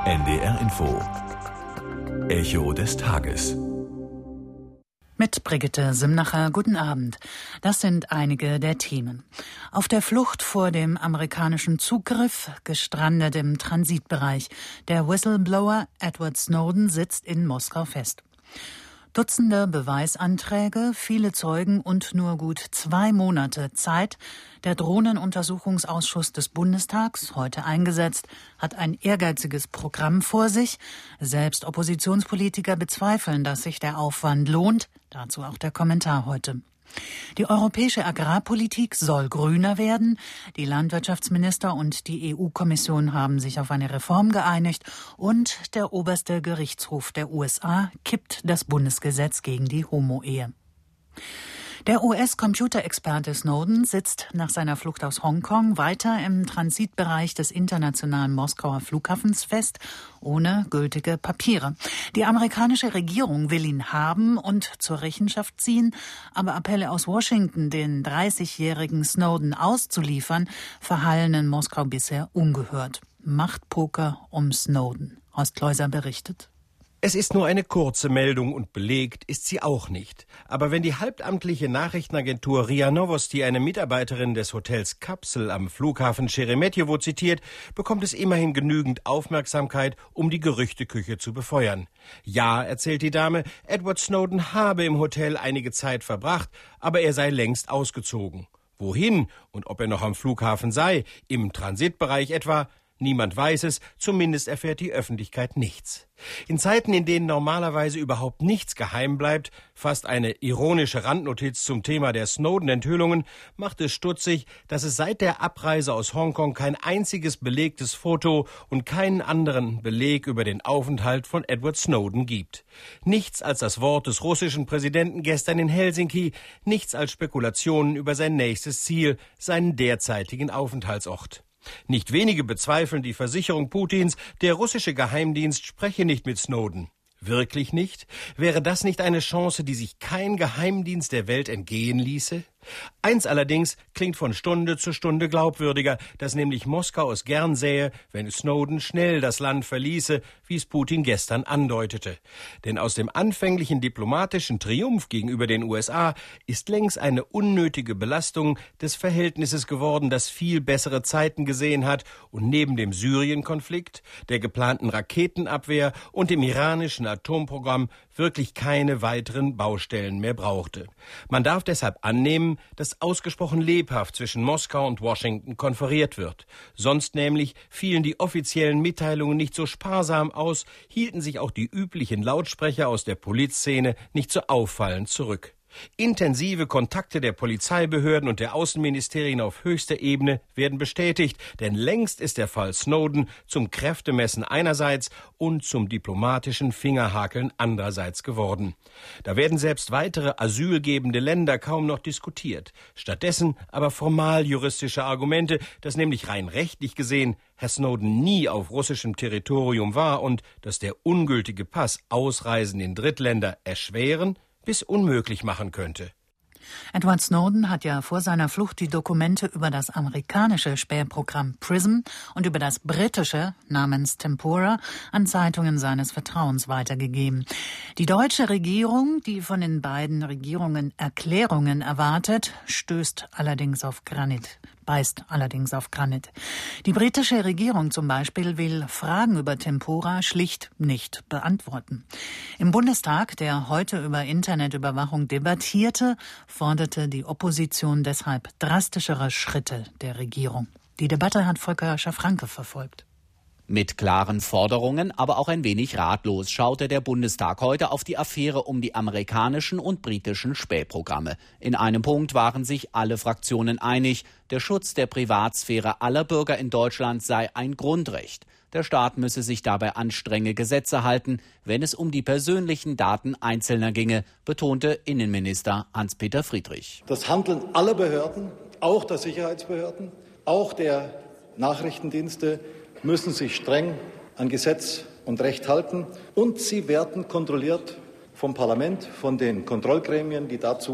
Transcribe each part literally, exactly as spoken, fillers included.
N D R Info. Echo des Tages. Mit Brigitte Simnacher, guten Abend. Das sind einige der Themen. Auf der Flucht vor dem amerikanischen Zugriff, gestrandet im Transitbereich. Der Whistleblower Edward Snowden sitzt in Moskau fest. Dutzende Beweisanträge, viele Zeugen und nur gut zwei Monate Zeit. Der Drohnenuntersuchungsausschuss des Bundestags, heute eingesetzt, hat ein ehrgeiziges Programm vor sich. Selbst Oppositionspolitiker bezweifeln, dass sich der Aufwand lohnt. Dazu auch der Kommentar heute. Die europäische Agrarpolitik soll grüner werden. Die Landwirtschaftsminister und die E U-Kommission haben sich auf eine Reform geeinigt. Und der oberste Gerichtshof der U S A kippt das Bundesgesetz gegen die Homo-Ehe. Der U S-Computerexperte Snowden sitzt nach seiner Flucht aus Hongkong weiter im Transitbereich des internationalen Moskauer Flughafens fest, ohne gültige Papiere. Die amerikanische Regierung will ihn haben und zur Rechenschaft ziehen, aber Appelle aus Washington, den dreißigjährigen Snowden auszuliefern, verhallen in Moskau bisher ungehört. Machtpoker um Snowden. Horst Kleuser berichtet. Es ist nur eine kurze Meldung und belegt ist sie auch nicht. Aber wenn die halbamtliche Nachrichtenagentur R I A Novosti eine Mitarbeiterin des Hotels Kapsel am Flughafen Scheremetjewo zitiert, bekommt es immerhin genügend Aufmerksamkeit, um die Gerüchteküche zu befeuern. Ja, erzählt die Dame, Edward Snowden habe im Hotel einige Zeit verbracht, aber er sei längst ausgezogen. Wohin und ob er noch am Flughafen sei, im Transitbereich etwa? Niemand weiß es, zumindest erfährt die Öffentlichkeit nichts. In Zeiten, in denen normalerweise überhaupt nichts geheim bleibt, fast eine ironische Randnotiz zum Thema der Snowden-Enthüllungen, macht es stutzig, dass es seit der Abreise aus Hongkong kein einziges belegtes Foto und keinen anderen Beleg über den Aufenthalt von Edward Snowden gibt. Nichts als das Wort des russischen Präsidenten gestern in Helsinki, nichts als Spekulationen über sein nächstes Ziel, seinen derzeitigen Aufenthaltsort. Nicht wenige bezweifeln die Versicherung Putins, der russische Geheimdienst spreche nicht mit Snowden. Wirklich nicht? Wäre das nicht eine Chance, die sich kein Geheimdienst der Welt entgehen ließe? Eins allerdings klingt von Stunde zu Stunde glaubwürdiger, dass nämlich Moskau es gern sähe, wenn Snowden schnell das Land verließe, wie es Putin gestern andeutete. Denn aus dem anfänglichen diplomatischen Triumph gegenüber den U S A ist längst eine unnötige Belastung des Verhältnisses geworden, das viel bessere Zeiten gesehen hat und neben dem Syrien-Konflikt, der geplanten Raketenabwehr und dem iranischen Atomprogramm wirklich keine weiteren Baustellen mehr brauchte. Man darf deshalb annehmen, dass ausgesprochen lebhaft zwischen Moskau und Washington konferiert wird. Sonst nämlich fielen die offiziellen Mitteilungen nicht so sparsam aus, hielten sich auch die üblichen Lautsprecher aus der Politszene nicht so auffallend zurück. Intensive Kontakte der Polizeibehörden und der Außenministerien auf höchster Ebene werden bestätigt, denn längst ist der Fall Snowden zum Kräftemessen einerseits und zum diplomatischen Fingerhakeln andererseits geworden. Da werden selbst weitere asylgebende Länder kaum noch diskutiert. Stattdessen aber formal juristische Argumente, dass nämlich rein rechtlich gesehen Herr Snowden nie auf russischem Territorium war und dass der ungültige Pass Ausreisen in Drittländer erschweren bis unmöglich machen könnte. Edward Snowden hat ja vor seiner Flucht die Dokumente über das amerikanische Spähprogramm PRISM und über das britische namens Tempora an Zeitungen seines Vertrauens weitergegeben. Die deutsche Regierung, die von den beiden Regierungen Erklärungen erwartet, stößt allerdings auf Granit. beißt allerdings auf Granit. Die britische Regierung zum Beispiel will Fragen über Tempora schlicht nicht beantworten. Im Bundestag, der heute über Internetüberwachung debattierte, forderte die Opposition deshalb drastischere Schritte der Regierung. Die Debatte hat Volker Schafranke verfolgt. Mit klaren Forderungen, aber auch ein wenig ratlos schaute der Bundestag heute auf die Affäre um die amerikanischen und britischen Spähprogramme. In einem Punkt waren sich alle Fraktionen einig: Der Schutz der Privatsphäre aller Bürger in Deutschland sei ein Grundrecht. Der Staat müsse sich dabei an strenge Gesetze halten, wenn es um die persönlichen Daten Einzelner ginge, betonte Innenminister Hans-Peter Friedrich. Das Handeln aller Behörden, auch der Sicherheitsbehörden, auch der Nachrichtendienste, müssen sich streng an Gesetz und Recht halten, und sie werden kontrolliert vom Parlament, von den Kontrollgremien, die dazu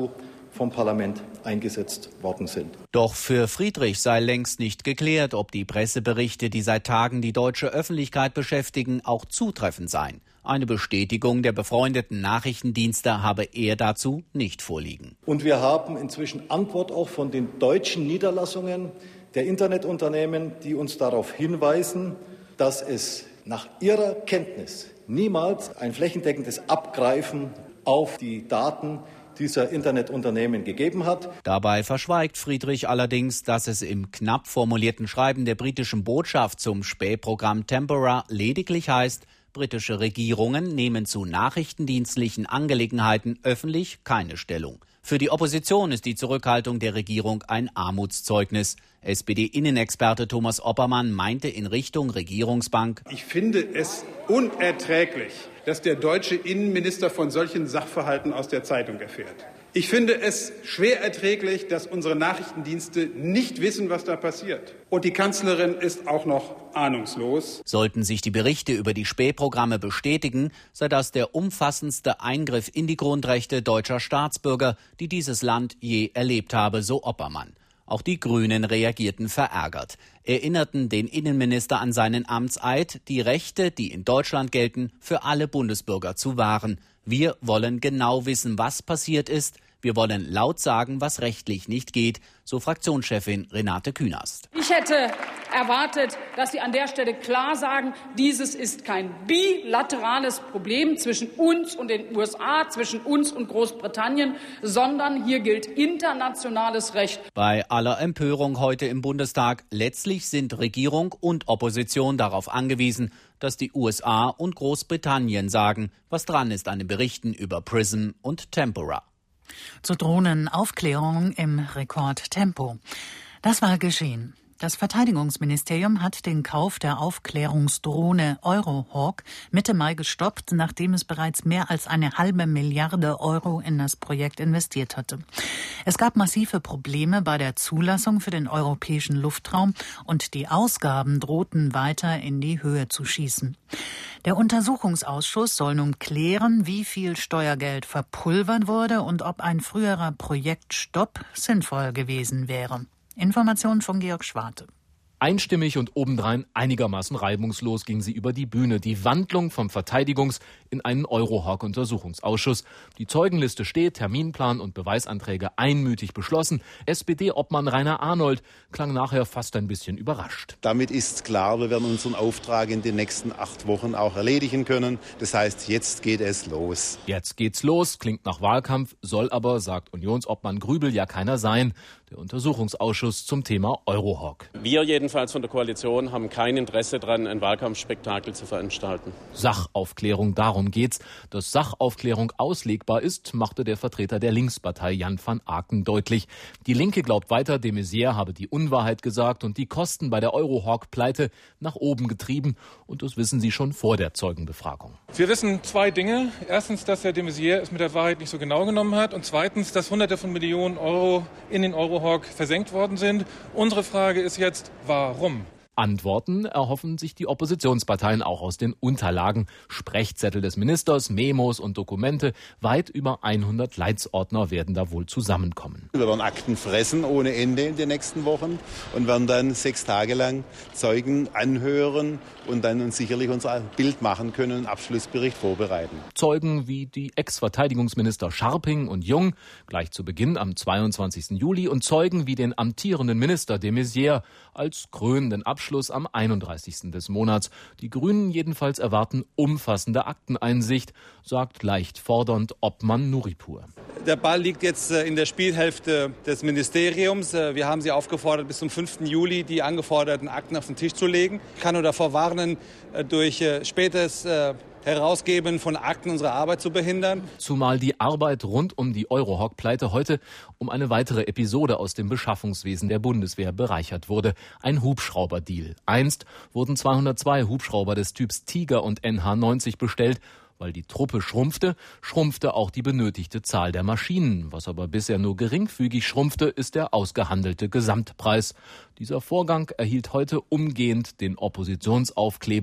vom Parlament eingesetzt worden sind. Doch für Friedrich sei längst nicht geklärt, ob die Presseberichte, die seit Tagen die deutsche Öffentlichkeit beschäftigen, auch zutreffend seien. Eine Bestätigung der befreundeten Nachrichtendienste habe er dazu nicht vorliegen. Und wir haben inzwischen Antwort auch von den deutschen Niederlassungen der Internetunternehmen, die uns darauf hinweisen, dass es nach ihrer Kenntnis niemals ein flächendeckendes Abgreifen auf die Daten dieser Internetunternehmen gegeben hat. Dabei verschweigt Friedrich allerdings, dass es im knapp formulierten Schreiben der britischen Botschaft zum Spähprogramm Tempora lediglich heißt, britische Regierungen nehmen zu nachrichtendienstlichen Angelegenheiten öffentlich keine Stellung. Für die Opposition ist die Zurückhaltung der Regierung ein Armutszeugnis. S P D-Innenexperte Thomas Oppermann meinte in Richtung Regierungsbank: Ich finde es unerträglich, dass der deutsche Innenminister von solchen Sachverhalten aus der Zeitung erfährt. Ich finde es schwer erträglich, dass unsere Nachrichtendienste nicht wissen, was da passiert. Und die Kanzlerin ist auch noch ahnungslos. Sollten sich die Berichte über die Spähprogramme bestätigen, sei das der umfassendste Eingriff in die Grundrechte deutscher Staatsbürger, die dieses Land je erlebt habe, so Oppermann. Auch die Grünen reagierten verärgert, erinnerten den Innenminister an seinen Amtseid, die Rechte, die in Deutschland gelten, für alle Bundesbürger zu wahren. Wir wollen genau wissen, was passiert ist. Wir wollen laut sagen, was rechtlich nicht geht, so Fraktionschefin Renate Künast. Ich hätte erwartet, dass Sie an der Stelle klar sagen, dieses ist kein bilaterales Problem zwischen uns und den U S A, zwischen uns und Großbritannien, sondern hier gilt internationales Recht. Bei aller Empörung heute im Bundestag, letztlich sind Regierung und Opposition darauf angewiesen, dass die U S A und Großbritannien sagen, was dran ist an den Berichten über PRISM und Tempora. Zur Drohnenaufklärung im Rekordtempo. Das war geschehen. Das Verteidigungsministerium hat den Kauf der Aufklärungsdrohne Eurohawk Mitte Mai gestoppt, nachdem es bereits mehr als eine halbe Milliarde Euro in das Projekt investiert hatte. Es gab massive Probleme bei der Zulassung für den europäischen Luftraum und die Ausgaben drohten weiter in die Höhe zu schießen. Der Untersuchungsausschuss soll nun klären, wie viel Steuergeld verpulvert wurde und ob ein früherer Projektstopp sinnvoll gewesen wäre. Informationen von Georg Schwarte. Einstimmig und obendrein einigermaßen reibungslos ging sie über die Bühne. Die Wandlung vom Verteidigungs- in einen Eurohawk-Untersuchungsausschuss. Die Zeugenliste steht, Terminplan und Beweisanträge einmütig beschlossen. S P D-Obmann Rainer Arnold klang nachher fast ein bisschen überrascht. Damit ist klar, wir werden unseren Auftrag in den nächsten acht Wochen auch erledigen können. Das heißt, jetzt geht es los. Jetzt geht's los, klingt nach Wahlkampf, soll aber, sagt Unionsobmann Grübel, ja keiner sein. Der Untersuchungsausschuss zum Thema Eurohawk. Wir jedenfalls von der Koalition haben kein Interesse daran, ein Wahlkampfspektakel zu veranstalten. Sachaufklärung, darum geht's. Dass Sachaufklärung auslegbar ist, machte der Vertreter der Linkspartei Jan van Aken deutlich. Die Linke glaubt weiter, de Maizière habe die Unwahrheit gesagt und die Kosten bei der Eurohawk-Pleite nach oben getrieben. Und das wissen sie schon vor der Zeugenbefragung. Wir wissen zwei Dinge. Erstens, dass Herr de Maizière es mit der Wahrheit nicht so genau genommen hat. Und zweitens, dass Hunderte von Millionen Euro in den Eurohawk versenkt worden sind. Unsere Frage ist jetzt, warum? Antworten erhoffen sich die Oppositionsparteien auch aus den Unterlagen. Sprechzettel des Ministers, Memos und Dokumente. Weit über hundert Leitsordner werden da wohl zusammenkommen. Wir werden Akten fressen ohne Ende in den nächsten Wochen und werden dann sechs Tage lang Zeugen anhören und dann uns sicherlich unser Bild machen können, einen Abschlussbericht vorbereiten. Zeugen wie die Ex-Verteidigungsminister Scharping und Jung gleich zu Beginn am zweiundzwanzigsten Juli und Zeugen wie den amtierenden Minister de Maizière als krönenden Abschluss am einunddreißigsten des Monats. Die Grünen jedenfalls erwarten umfassende Akteneinsicht, sagt leicht fordernd Obmann Nuripur. Der Ball liegt jetzt in der Spielhälfte des Ministeriums. Wir haben Sie aufgefordert, bis zum fünften Juli die angeforderten Akten auf den Tisch zu legen. Ich kann nur davor warnen, durch spätes Herausgeben von Akten unsere Arbeit zu behindern. Zumal die Arbeit rund um die Eurohawk-Pleite heute um eine weitere Episode aus dem Beschaffungswesen der Bundeswehr bereichert wurde. Ein Hubschrauberdeal. Einst wurden zweihundertzwei Hubschrauber des Typs Tiger und N H neunzig bestellt. Weil die Truppe schrumpfte, schrumpfte auch die benötigte Zahl der Maschinen. Was aber bisher nur geringfügig schrumpfte, ist der ausgehandelte Gesamtpreis. Dieser Vorgang erhielt heute umgehend den Oppositionsaufkleber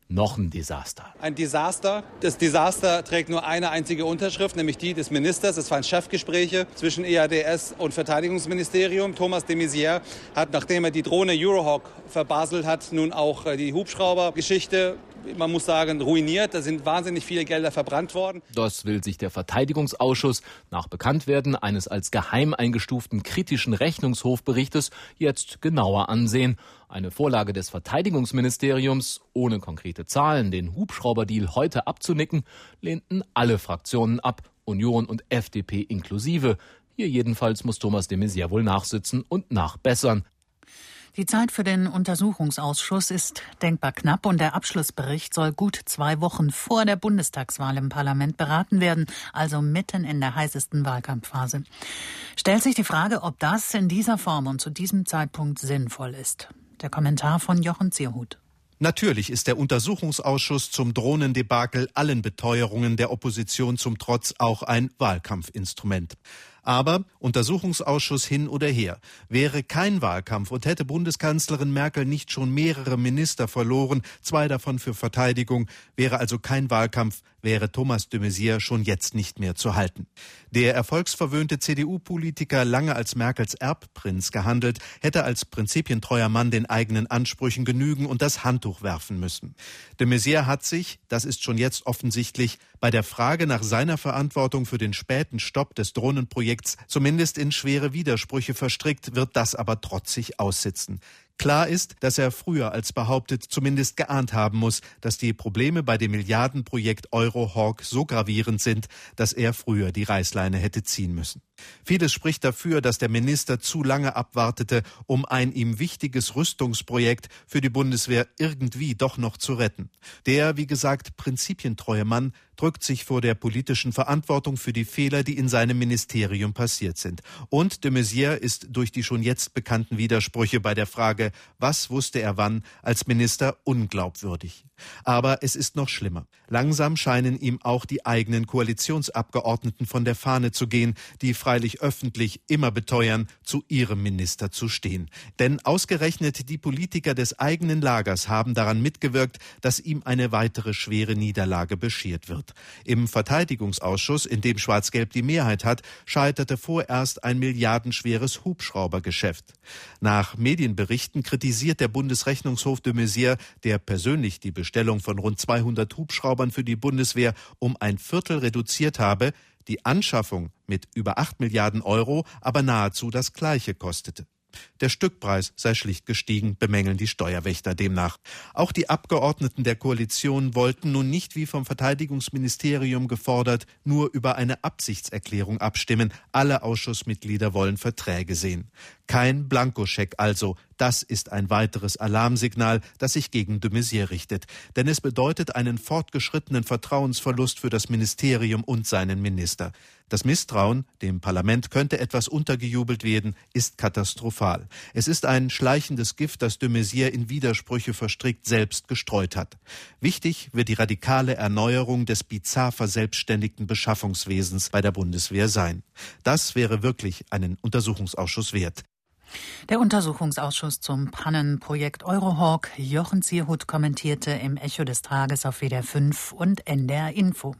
noch ein Desaster. Ein Desaster. Das Desaster trägt nur eine einzige Unterschrift, nämlich die des Ministers. Es waren Chefgespräche zwischen E A D S und Verteidigungsministerium. Thomas de Maizière hat, nachdem er die Drohne Eurohawk verbaselt hat, nun auch die Hubschraubergeschichte, man muss sagen, ruiniert. Da sind wahnsinnig viele Gelder verbrannt worden. Das will sich der Verteidigungsausschuss nach Bekanntwerden eines als geheim eingestuften kritischen Rechnungshofberichtes jetzt genauer ansehen. Eine Vorlage des Verteidigungsministeriums, ohne konkrete Zahlen den Hubschrauberdeal heute abzunicken, lehnten alle Fraktionen ab, Union und F D P inklusive. Hier jedenfalls muss Thomas de Maizière wohl nachsitzen und nachbessern. Die Zeit für den Untersuchungsausschuss ist denkbar knapp und der Abschlussbericht soll gut zwei Wochen vor der Bundestagswahl im Parlament beraten werden, also mitten in der heißesten Wahlkampfphase. Stellt sich die Frage, ob das in dieser Form und zu diesem Zeitpunkt sinnvoll ist. Der Kommentar von Jochen Zierhut. Natürlich ist der Untersuchungsausschuss zum Drohnendebakel allen Beteuerungen der Opposition zum Trotz auch ein Wahlkampfinstrument. Aber Untersuchungsausschuss hin oder her, wäre kein Wahlkampf und hätte Bundeskanzlerin Merkel nicht schon mehrere Minister verloren, zwei davon für Verteidigung, wäre also kein Wahlkampf, wäre Thomas de Maizière schon jetzt nicht mehr zu halten. Der erfolgsverwöhnte C D U-Politiker, lange als Merkels Erbprinz gehandelt, hätte als prinzipientreuer Mann den eigenen Ansprüchen genügen und das Handtuch werfen müssen. De Maizière hat sich, das ist schon jetzt offensichtlich, bei der Frage nach seiner Verantwortung für den späten Stopp des Drohnenprojekts zumindest in schwere Widersprüche verstrickt, wird das aber trotzig aussitzen. Klar ist, dass er früher als behauptet zumindest geahnt haben muss, dass die Probleme bei dem Milliardenprojekt Eurohawk so gravierend sind, dass er früher die Reißleine hätte ziehen müssen. Vieles spricht dafür, dass der Minister zu lange abwartete, um ein ihm wichtiges Rüstungsprojekt für die Bundeswehr irgendwie doch noch zu retten. Der, wie gesagt, prinzipientreue Mann drückt sich vor der politischen Verantwortung für die Fehler, die in seinem Ministerium passiert sind. Und de Maizière ist durch die schon jetzt bekannten Widersprüche bei der Frage, was wusste er wann, als Minister unglaubwürdig. Aber es ist noch schlimmer. Langsam scheinen ihm auch die eigenen Koalitionsabgeordneten von der Fahne zu gehen, die freilich öffentlich immer beteuern, zu ihrem Minister zu stehen. Denn ausgerechnet die Politiker des eigenen Lagers haben daran mitgewirkt, dass ihm eine weitere schwere Niederlage beschert wird. Im Verteidigungsausschuss, in dem Schwarz-Gelb die Mehrheit hat, scheiterte vorerst ein milliardenschweres Hubschraubergeschäft. Nach Medienberichten kritisiert der Bundesrechnungshof de Maizière, der persönlich die Bestellung von rund zweihundert Hubschraubern für die Bundeswehr um ein Viertel reduziert habe, die Anschaffung mit über acht Milliarden Euro aber nahezu das Gleiche kostete. Der Stückpreis sei schlicht gestiegen, bemängeln die Steuerwächter demnach. Auch die Abgeordneten der Koalition wollten nun nicht, wie vom Verteidigungsministerium gefordert, nur über eine Absichtserklärung abstimmen. Alle Ausschussmitglieder wollen Verträge sehen. Kein Blankoscheck also. Das ist ein weiteres Alarmsignal, das sich gegen de Maizière richtet. Denn es bedeutet einen fortgeschrittenen Vertrauensverlust für das Ministerium und seinen Minister. Das Misstrauen, dem Parlament könnte etwas untergejubelt werden, ist katastrophal. Es ist ein schleichendes Gift, das de Maizière in Widersprüche verstrickt selbst gestreut hat. Wichtig wird die radikale Erneuerung des bizarr verselbstständigten Beschaffungswesens bei der Bundeswehr sein. Das wäre wirklich einen Untersuchungsausschuss wert. Der Untersuchungsausschuss zum Pannenprojekt Eurohawk. Jochen Zierhut kommentierte im Echo des Tages auf W D R fünf und N D R Info.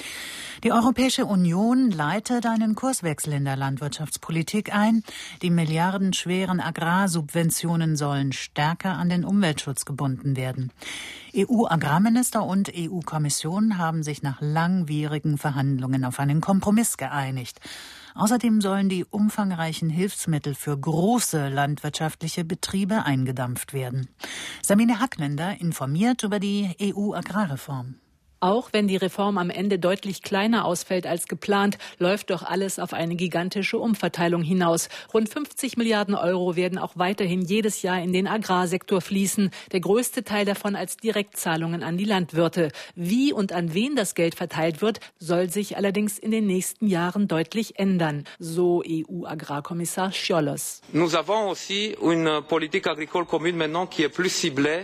Die Europäische Union leitet einen Kurswechsel in der Landwirtschaftspolitik ein. Die milliardenschweren Agrarsubventionen sollen stärker an den Umweltschutz gebunden werden. E U-Agrarminister und E U-Kommission haben sich nach langwierigen Verhandlungen auf einen Kompromiss geeinigt. Außerdem sollen die umfangreichen Hilfsmittel für große landwirtschaftliche Betriebe eingedampft werden. Sabine Hackländer informiert über die E U-Agrarreform. Auch wenn die Reform am Ende deutlich kleiner ausfällt als geplant, läuft doch alles auf eine gigantische Umverteilung hinaus. Rund fünfzig Milliarden Euro werden auch weiterhin jedes Jahr in den Agrarsektor fließen. Der größte Teil davon als Direktzahlungen an die Landwirte. Wie und an wen das Geld verteilt wird, soll sich allerdings in den nächsten Jahren deutlich ändern, so E U-Agrarkommissar Cioloş. Nous avons aussi une politique agricole commune maintenant qui est plus ciblée.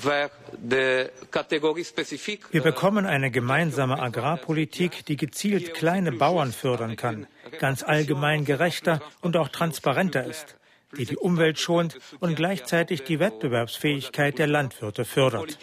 Wir bekommen eine gemeinsame Agrarpolitik, die gezielt kleine Bauern fördern kann, ganz allgemein gerechter und auch transparenter ist. die die Umwelt schont und gleichzeitig die Wettbewerbsfähigkeit der Landwirte fördert.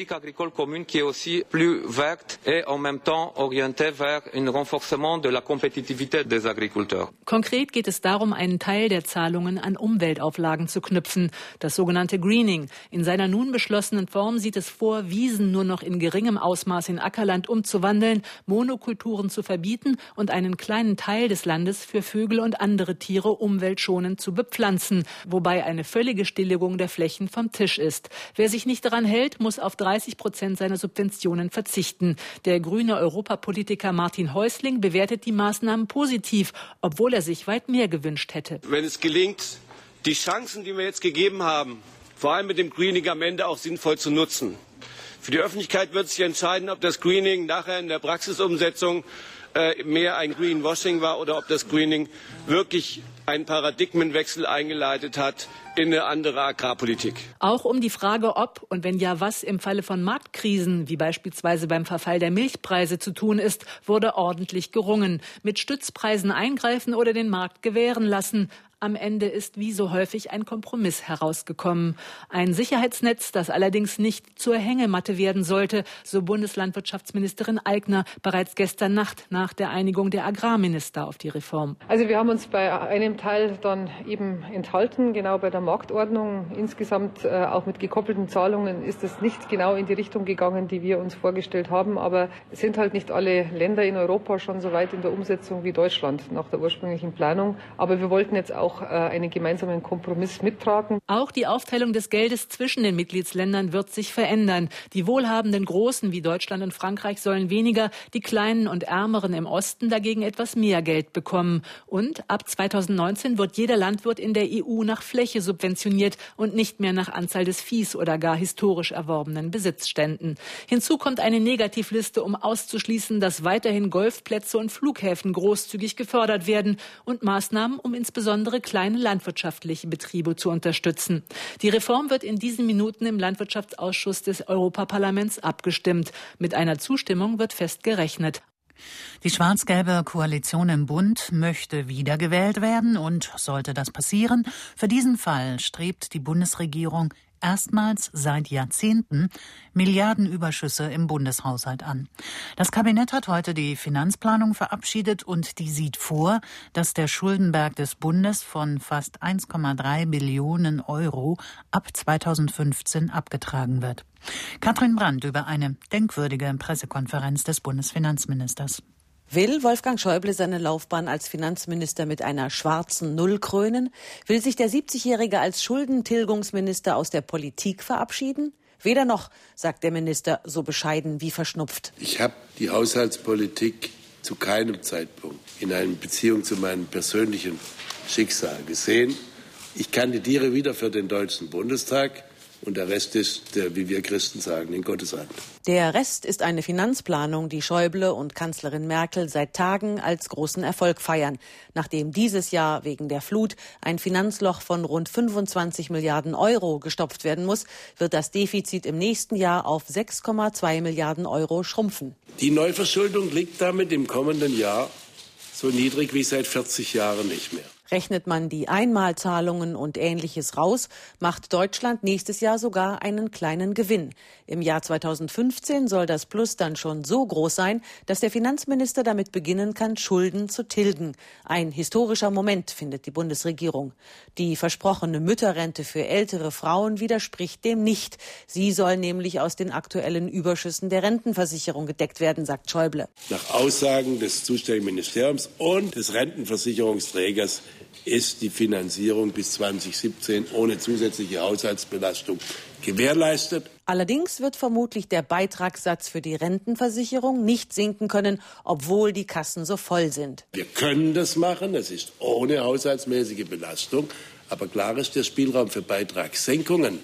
Konkret geht es darum, einen Teil der Zahlungen an Umweltauflagen zu knüpfen, das sogenannte Greening. In seiner nun beschlossenen Form sieht es vor, Wiesen nur noch in geringem Ausmaß in Ackerland umzuwandeln, Monokulturen zu verbieten und einen kleinen Teil des Landes für Vögel und andere Tiere umweltschonend zu bepflanzen, wobei eine völlige Stilllegung der Flächen vom Tisch ist. Wer sich nicht daran hält, muss auf dreißig Prozent seiner Subventionen verzichten. Der grüne Europapolitiker Martin Häusling bewertet die Maßnahmen positiv, obwohl er sich weit mehr gewünscht hätte. Wenn es gelingt, die Chancen, die wir jetzt gegeben haben, vor allem mit dem Greening am Ende auch sinnvoll zu nutzen. Für die Öffentlichkeit wird sich entscheiden, ob das Greening nachher in der Praxisumsetzung äh, mehr ein Greenwashing war oder ob das Greening wirklich einen Paradigmenwechsel eingeleitet hat in eine andere Agrarpolitik. Auch um die Frage, ob und wenn ja was im Falle von Marktkrisen, wie beispielsweise beim Verfall der Milchpreise, zu tun ist, wurde ordentlich gerungen. Mit Stützpreisen eingreifen oder den Markt gewähren lassen. Am Ende ist wie so häufig ein Kompromiss herausgekommen. Ein Sicherheitsnetz, das allerdings nicht zur Hängematte werden sollte, so Bundeslandwirtschaftsministerin Aigner bereits gestern Nacht nach der Einigung der Agrarminister auf die Reform. Also wir haben uns bei einem Teil dann eben enthalten, genau bei der Marktordnung. Insgesamt äh, auch mit gekoppelten Zahlungen ist es nicht genau in die Richtung gegangen, die wir uns vorgestellt haben. Aber es sind halt nicht alle Länder in Europa schon so weit in der Umsetzung wie Deutschland nach der ursprünglichen Planung. Aber wir wollten jetzt auch einen gemeinsamen Kompromiss mittragen. Auch die Aufteilung des Geldes zwischen den Mitgliedsländern wird sich verändern. Die wohlhabenden Großen wie Deutschland und Frankreich sollen weniger, die Kleinen und Ärmeren im Osten dagegen etwas mehr Geld bekommen. Und ab zweitausendneunzehn wird jeder Landwirt in der E U nach Fläche subventioniert und nicht mehr nach Anzahl des Viehs oder gar historisch erworbenen Besitzständen. Hinzu kommt eine Negativliste, um auszuschließen, dass weiterhin Golfplätze und Flughäfen großzügig gefördert werden und Maßnahmen, um insbesondere kleine landwirtschaftliche Betriebe zu unterstützen. Die Reform wird in diesen Minuten im Landwirtschaftsausschuss des Europaparlaments abgestimmt. Mit einer Zustimmung wird fest gerechnet. Die schwarz-gelbe Koalition im Bund möchte wiedergewählt werden und sollte das passieren, für diesen Fall strebt die Bundesregierung erstmals seit Jahrzehnten Milliardenüberschüsse im Bundeshaushalt an. Das Kabinett hat heute die Finanzplanung verabschiedet und die sieht vor, dass der Schuldenberg des Bundes von fast eins Komma drei Billionen Euro ab zweitausendfünfzehn abgetragen wird. Katrin Brandt über eine denkwürdige Pressekonferenz des Bundesfinanzministers. Will Wolfgang Schäuble seine Laufbahn als Finanzminister mit einer schwarzen Null krönen? Will sich der siebzigjährige als Schuldentilgungsminister aus der Politik verabschieden? Weder noch, sagt der Minister so bescheiden wie verschnupft. Ich habe die Haushaltspolitik zu keinem Zeitpunkt in einer Beziehung zu meinem persönlichen Schicksal gesehen. Ich kandidiere wieder für den Deutschen Bundestag. Und der Rest ist, wie wir Christen sagen, in Gottes Hand. Der Rest ist eine Finanzplanung, die Schäuble und Kanzlerin Merkel seit Tagen als großen Erfolg feiern. Nachdem dieses Jahr wegen der Flut ein Finanzloch von rund fünfundzwanzig Milliarden Euro gestopft werden muss, wird das Defizit im nächsten Jahr auf sechs Komma zwei Milliarden Euro schrumpfen. Die Neuverschuldung liegt damit im kommenden Jahr so niedrig wie seit vierzig Jahren nicht mehr. Rechnet man die Einmalzahlungen und Ähnliches raus, macht Deutschland nächstes Jahr sogar einen kleinen Gewinn. Im Jahr zweitausendfünfzehn soll das Plus dann schon so groß sein, dass der Finanzminister damit beginnen kann, Schulden zu tilgen. Ein historischer Moment, findet die Bundesregierung. Die versprochene Mütterrente für ältere Frauen widerspricht dem nicht. Sie soll nämlich aus den aktuellen Überschüssen der Rentenversicherung gedeckt werden, sagt Schäuble. Nach Aussagen des zuständigen Ministeriums und des Rentenversicherungsträgers ist die Finanzierung bis zweitausendsiebzehn ohne zusätzliche Haushaltsbelastung gewährleistet. Allerdings wird vermutlich der Beitragssatz für die Rentenversicherung nicht sinken können, obwohl die Kassen so voll sind. Wir können das machen, das ist ohne haushaltsmäßige Belastung. Aber klar ist, der Spielraum für Beitragssenkungen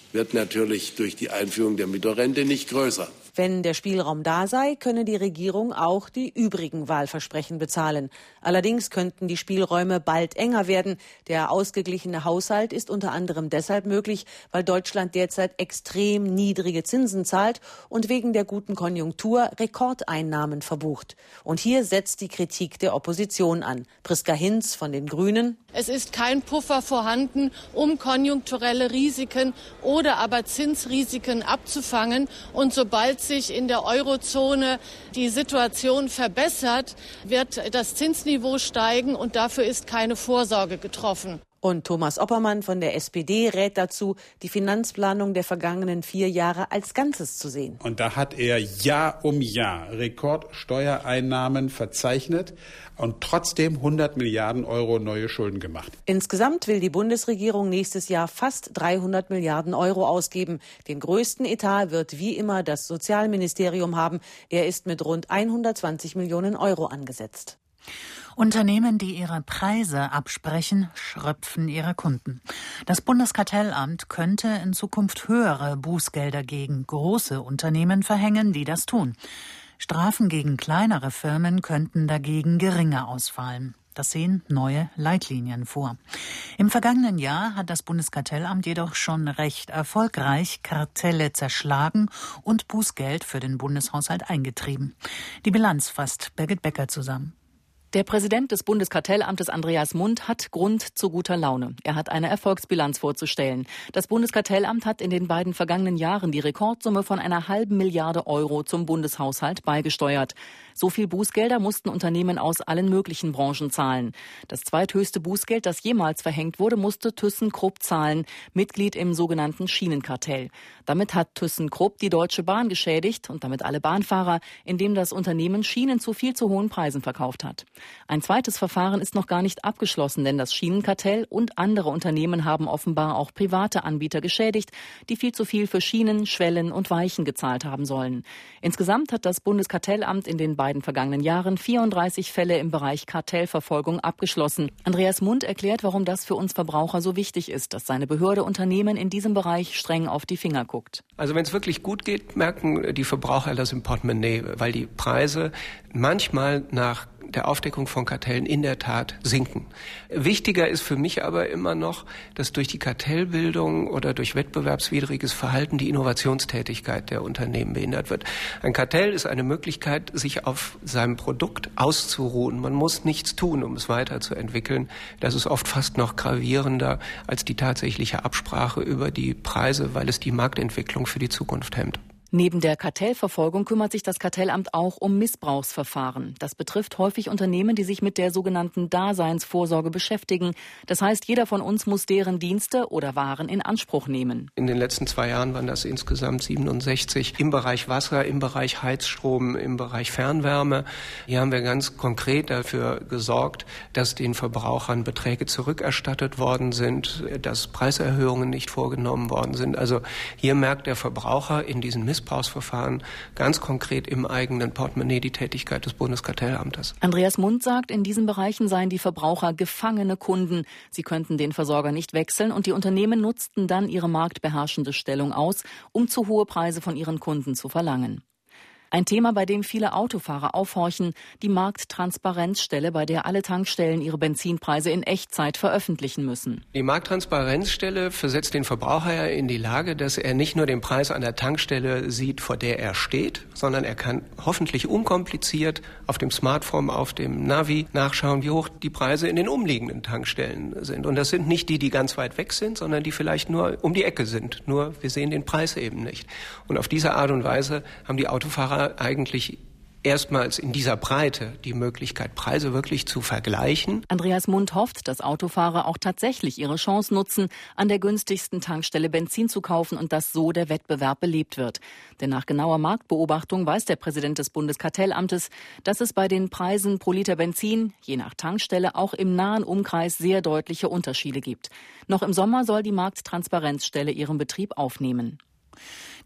wird natürlich durch die Einführung der Mittlerrente nicht größer. Wenn der Spielraum da sei, könne die Regierung auch die übrigen Wahlversprechen bezahlen. Allerdings könnten die Spielräume bald enger werden. Der ausgeglichene Haushalt ist unter anderem deshalb möglich, weil Deutschland derzeit extrem niedrige Zinsen zahlt und wegen der guten Konjunktur Rekordeinnahmen verbucht. Und hier setzt die Kritik der Opposition an. Priska Hinz von den Grünen. Es ist kein Puffer vorhanden, um konjunkturelle Risiken oder aber Zinsrisiken abzufangen. Und sobald sich in der Eurozone die Situation verbessert, wird das Zinsniveau steigen und dafür ist keine Vorsorge getroffen. Und Thomas Oppermann von der S P D rät dazu, die Finanzplanung der vergangenen vier Jahre als Ganzes zu sehen. Und da hat er Jahr um Jahr Rekordsteuereinnahmen verzeichnet und trotzdem hundert Milliarden Euro neue Schulden gemacht. Insgesamt will die Bundesregierung nächstes Jahr fast dreihundert Milliarden Euro ausgeben. Den größten Etat wird wie immer das Sozialministerium haben. Er ist mit rund hundertzwanzig Millionen Euro angesetzt. Unternehmen, die ihre Preise absprechen, schröpfen ihre Kunden. Das Bundeskartellamt könnte in Zukunft höhere Bußgelder gegen große Unternehmen verhängen, die das tun. Strafen gegen kleinere Firmen könnten dagegen geringer ausfallen. Das sehen neue Leitlinien vor. Im vergangenen Jahr hat das Bundeskartellamt jedoch schon recht erfolgreich Kartelle zerschlagen und Bußgeld für den Bundeshaushalt eingetrieben. Die Bilanz fasst Birgit Becker zusammen. Der Präsident des Bundeskartellamtes Andreas Mund hat Grund zu guter Laune. Er hat eine Erfolgsbilanz vorzustellen. Das Bundeskartellamt hat in den beiden vergangenen Jahren die Rekordsumme von einer halben Milliarde Euro zum Bundeshaushalt beigesteuert. So viel Bußgelder mussten Unternehmen aus allen möglichen Branchen zahlen. Das zweithöchste Bußgeld, das jemals verhängt wurde, musste ThyssenKrupp zahlen, Mitglied im sogenannten Schienenkartell. Damit hat ThyssenKrupp die Deutsche Bahn geschädigt und damit alle Bahnfahrer, indem das Unternehmen Schienen zu viel zu hohen Preisen verkauft hat. Ein zweites Verfahren ist noch gar nicht abgeschlossen, denn das Schienenkartell und andere Unternehmen haben offenbar auch private Anbieter geschädigt, die viel zu viel für Schienen, Schwellen und Weichen gezahlt haben sollen. Insgesamt hat das Bundeskartellamt in den beiden vergangenen Jahren vierunddreißig Fälle im Bereich Kartellverfolgung abgeschlossen. Andreas Mund erklärt, warum das für uns Verbraucher so wichtig ist, dass seine Behörde Unternehmen in diesem Bereich streng auf die Finger guckt. Also wenn es wirklich gut geht, merken die Verbraucher das im Portemonnaie, weil die Preise manchmal nach der Aufdeckung von Kartellen in der Tat sinken. Wichtiger ist für mich aber immer noch, dass durch die Kartellbildung oder durch wettbewerbswidriges Verhalten die Innovationstätigkeit der Unternehmen behindert wird. Ein Kartell ist eine Möglichkeit, sich auf seinem Produkt auszuruhen. Man muss nichts tun, um es weiterzuentwickeln. Das ist oft fast noch gravierender als die tatsächliche Absprache über die Preise, weil es die Marktentwicklung für die Zukunft hemmt. Neben der Kartellverfolgung kümmert sich das Kartellamt auch um Missbrauchsverfahren. Das betrifft häufig Unternehmen, die sich mit der sogenannten Daseinsvorsorge beschäftigen. Das heißt, jeder von uns muss deren Dienste oder Waren in Anspruch nehmen. In den letzten zwei Jahren waren das insgesamt siebenundsechzig im Bereich Wasser, im Bereich Heizstrom, im Bereich Fernwärme. Hier haben wir ganz konkret dafür gesorgt, dass den Verbrauchern Beträge zurückerstattet worden sind, dass Preiserhöhungen nicht vorgenommen worden sind. Also hier merkt der Verbraucher in diesen Missbrauchsverfahren ganz konkret im eigenen Portemonnaie die Tätigkeit des Bundeskartellamtes. Andreas Mund sagt, in diesen Bereichen seien die Verbraucher gefangene Kunden. Sie könnten den Versorger nicht wechseln und die Unternehmen nutzten dann ihre marktbeherrschende Stellung aus, um zu hohe Preise von ihren Kunden zu verlangen. Ein Thema, bei dem viele Autofahrer aufhorchen, die Markttransparenzstelle, bei der alle Tankstellen ihre Benzinpreise in Echtzeit veröffentlichen müssen. Die Markttransparenzstelle versetzt den Verbraucher in die Lage, dass er nicht nur den Preis an der Tankstelle sieht, vor der er steht, sondern er kann hoffentlich unkompliziert auf dem Smartphone, auf dem Navi nachschauen, wie hoch die Preise in den umliegenden Tankstellen sind. Und das sind nicht die, die ganz weit weg sind, sondern die vielleicht nur um die Ecke sind. Nur wir sehen den Preis eben nicht. Und auf diese Art und Weise haben die Autofahrer eigentlich erstmals in dieser Breite die Möglichkeit, Preise wirklich zu vergleichen. Andreas Mund hofft, dass Autofahrer auch tatsächlich ihre Chance nutzen, an der günstigsten Tankstelle Benzin zu kaufen und dass so der Wettbewerb belebt wird. Denn nach genauer Marktbeobachtung weiß der Präsident des Bundeskartellamtes, dass es bei den Preisen pro Liter Benzin, je nach Tankstelle, auch im nahen Umkreis sehr deutliche Unterschiede gibt. Noch im Sommer soll die Markttransparenzstelle ihren Betrieb aufnehmen.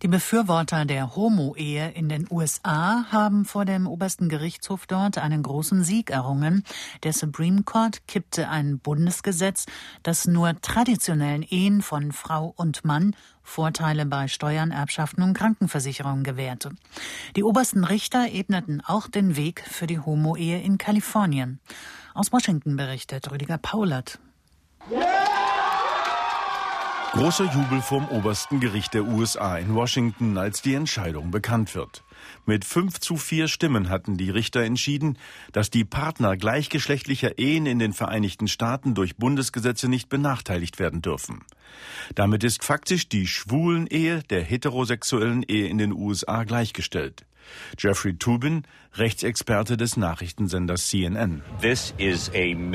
Die Befürworter der Homo-Ehe in den U S A haben vor dem obersten Gerichtshof dort einen großen Sieg errungen. Der Supreme Court kippte ein Bundesgesetz, das nur traditionellen Ehen von Frau und Mann Vorteile bei Steuern, Erbschaften und Krankenversicherungen gewährte. Die obersten Richter ebneten auch den Weg für die Homo-Ehe in Kalifornien. Aus Washington berichtet Rüdiger Paulert. Großer Jubel vorm obersten Gericht der U S A in Washington, als die Entscheidung bekannt wird. Mit fünf zu vier Stimmen hatten die Richter entschieden, dass die Partner gleichgeschlechtlicher Ehen in den Vereinigten Staaten durch Bundesgesetze nicht benachteiligt werden dürfen. Damit ist faktisch die Schwulen-Ehe der heterosexuellen Ehe in den U S A gleichgestellt. Jeffrey Toobin, Rechtsexperte des Nachrichtensenders C N N. Dies ist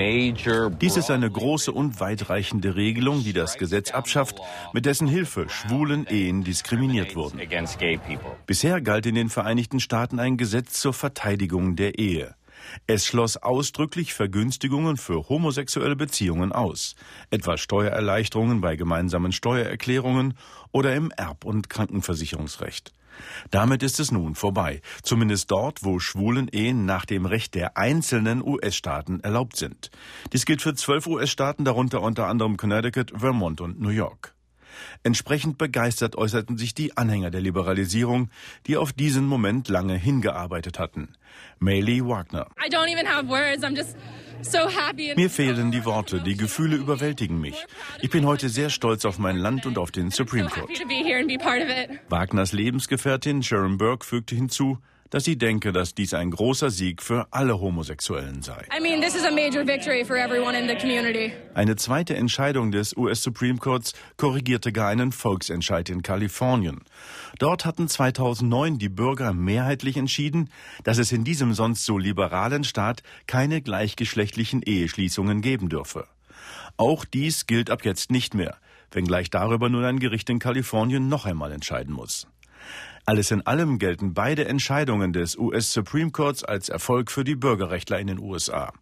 eine große und weitreichende Regelung, die das Gesetz abschafft, mit dessen Hilfe schwulen Ehen diskriminiert wurden. Bisher galt in den Vereinigten Staaten ein Gesetz zur Verteidigung der Ehe. Es schloss ausdrücklich Vergünstigungen für homosexuelle Beziehungen aus, etwa Steuererleichterungen bei gemeinsamen Steuererklärungen oder im Erb- und Krankenversicherungsrecht. Damit ist es nun vorbei, zumindest dort, wo schwulen Ehen nach dem Recht der einzelnen U S-Staaten erlaubt sind. Dies gilt für zwölf U S-Staaten, darunter unter anderem Connecticut, Vermont und New York. Entsprechend begeistert äußerten sich die Anhänger der Liberalisierung, die auf diesen Moment lange hingearbeitet hatten. Maylee Wagner. I don't even have words. I'm just so happy. Mir fehlen die Worte, die Gefühle überwältigen mich. Ich bin heute sehr stolz auf mein Land und auf den Supreme Court. Wagners Lebensgefährtin Sharon Burke fügte hinzu, dass sie denke, dass dies ein großer Sieg für alle Homosexuellen sei. I mean, this is a major victory for everyone in the community. Eine zweite Entscheidung des U S Supreme Courts korrigierte gar einen Volksentscheid in Kalifornien. Dort hatten zweitausendneun die Bürger mehrheitlich entschieden, dass es in diesem sonst so liberalen Staat keine gleichgeschlechtlichen Eheschließungen geben dürfe. Auch dies gilt ab jetzt nicht mehr, wenngleich darüber nun ein Gericht in Kalifornien noch einmal entscheiden muss. Alles in allem gelten beide Entscheidungen des U S Supreme Courts als Erfolg für die Bürgerrechtler in den U S A.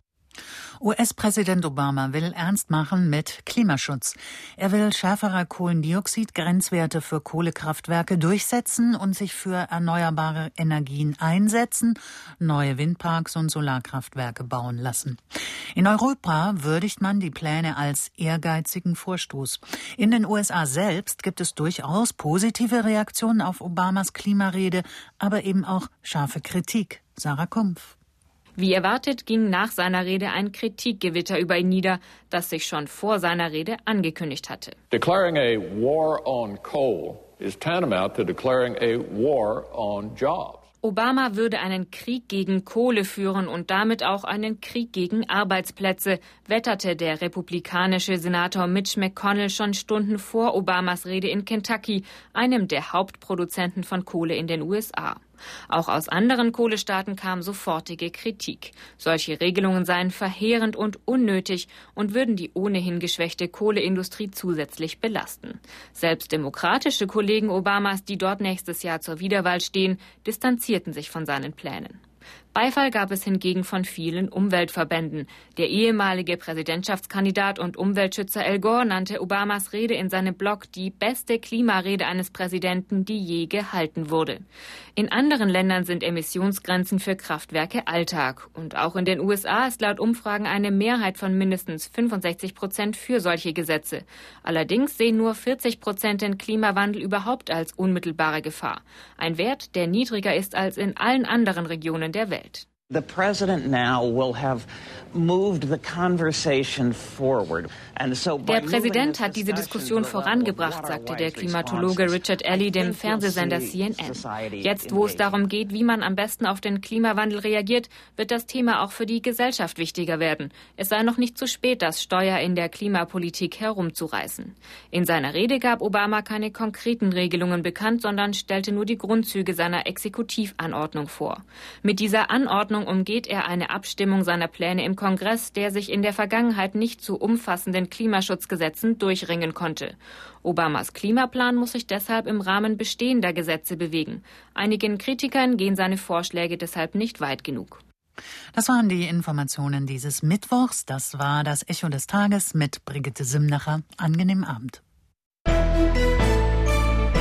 U S-Präsident Obama will ernst machen mit Klimaschutz. Er will schärfere Kohlendioxid-Grenzwerte für Kohlekraftwerke durchsetzen und sich für erneuerbare Energien einsetzen, neue Windparks und Solarkraftwerke bauen lassen. In Europa würdigt man die Pläne als ehrgeizigen Vorstoß. In den U S A selbst gibt es durchaus positive Reaktionen auf Obamas Klimarede, aber eben auch scharfe Kritik. Sarah Kumpf. Wie erwartet ging nach seiner Rede ein Kritikgewitter über ihn nieder, das sich schon vor seiner Rede angekündigt hatte. Declaring a war on coal is tantamount to declaring a war on jobs. Obama würde einen Krieg gegen Kohle führen und damit auch einen Krieg gegen Arbeitsplätze, wetterte der republikanische Senator Mitch McConnell schon Stunden vor Obamas Rede in Kentucky, einem der Hauptproduzenten von Kohle in den U S A. Auch aus anderen Kohlestaaten kam sofortige Kritik. Solche Regelungen seien verheerend und unnötig und würden die ohnehin geschwächte Kohleindustrie zusätzlich belasten. Selbst demokratische Kollegen Obamas, die dort nächstes Jahr zur Wiederwahl stehen, distanzierten sich von seinen Plänen. Beifall gab es hingegen von vielen Umweltverbänden. Der ehemalige Präsidentschaftskandidat und Umweltschützer Al Gore nannte Obamas Rede in seinem Blog die beste Klimarede eines Präsidenten, die je gehalten wurde. In anderen Ländern sind Emissionsgrenzen für Kraftwerke Alltag. Und auch in den U S A ist laut Umfragen eine Mehrheit von mindestens fünfundsechzig Prozent für solche Gesetze. Allerdings sehen nur vierzig Prozent den Klimawandel überhaupt als unmittelbare Der Wert, der niedriger ist als in allen anderen Regionen der Welt. The president now will have moved the conversation forward. And so der Präsident hat diese Diskussion vorangebracht, sagte der Klimatologe Richard Alley dem Fernsehsender C N N. Jetzt, wo es darum geht, wie man am besten auf den Klimawandel reagiert, wird das Thema auch für die Gesellschaft wichtiger werden. Es sei noch nicht zu spät, das Steuer in der Klimapolitik herumzureißen. In seiner Rede gab Obama keine konkreten Regelungen bekannt, sondern stellte nur die Grundzüge seiner Exekutivanordnung vor. Mit dieser Anordnung umgeht er eine Abstimmung seiner Pläne im Kongress, der sich in der Vergangenheit nicht zu umfassenden Klimaschutzgesetzen durchringen konnte. Obamas Klimaplan muss sich deshalb im Rahmen bestehender Gesetze bewegen. Einigen Kritikern gehen seine Vorschläge deshalb nicht weit genug. Das waren die Informationen dieses Mittwochs. Das war das Echo des Tages mit Brigitte Simnacher. Angenehmen Abend.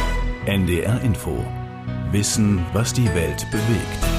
N D R Info. Wissen, was die Welt bewegt.